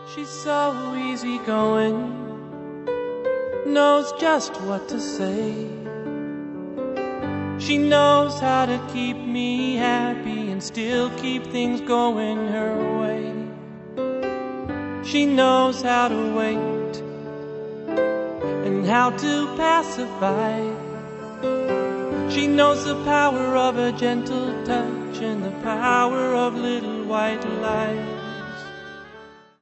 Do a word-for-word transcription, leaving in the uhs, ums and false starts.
She's so easygoing, knows just what to say. She knows how to keep me happy and still keep things going her way. She knows how to wait and how to pacify. She knows the power of a gentle touch and the power of little white lies.